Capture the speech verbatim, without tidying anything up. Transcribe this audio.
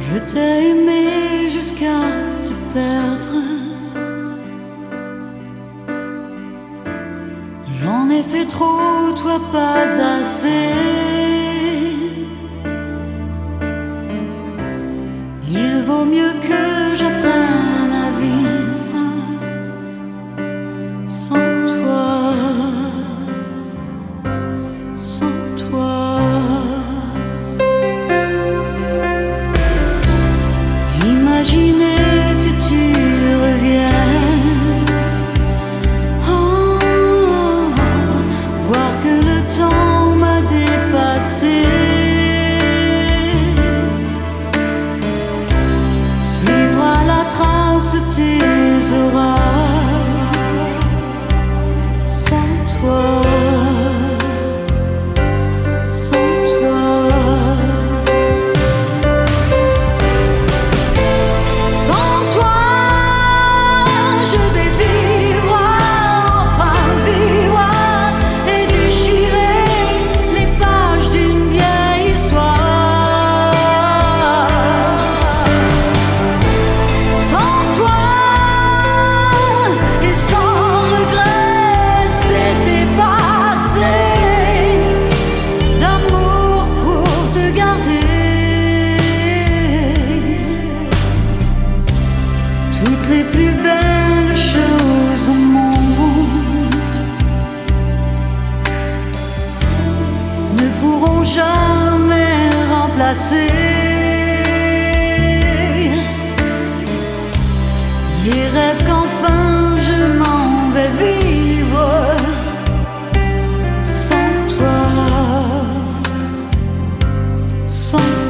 Je t'ai aimé jusqu'à te perdre. J'en ai fait trop, toi pas assez. Il vaut mieux que j'apprenne à vivre sans toi, sans toi. Imaginez que tu reviennes, oh, voir que le temps m'a dépassé. Suivre à la trace tes orages, sans toi. Toutes les plus belles choses au monde ne pourront jamais remplacer les rêves qu'enfin je m'en vais vivre sans toi, sans toi.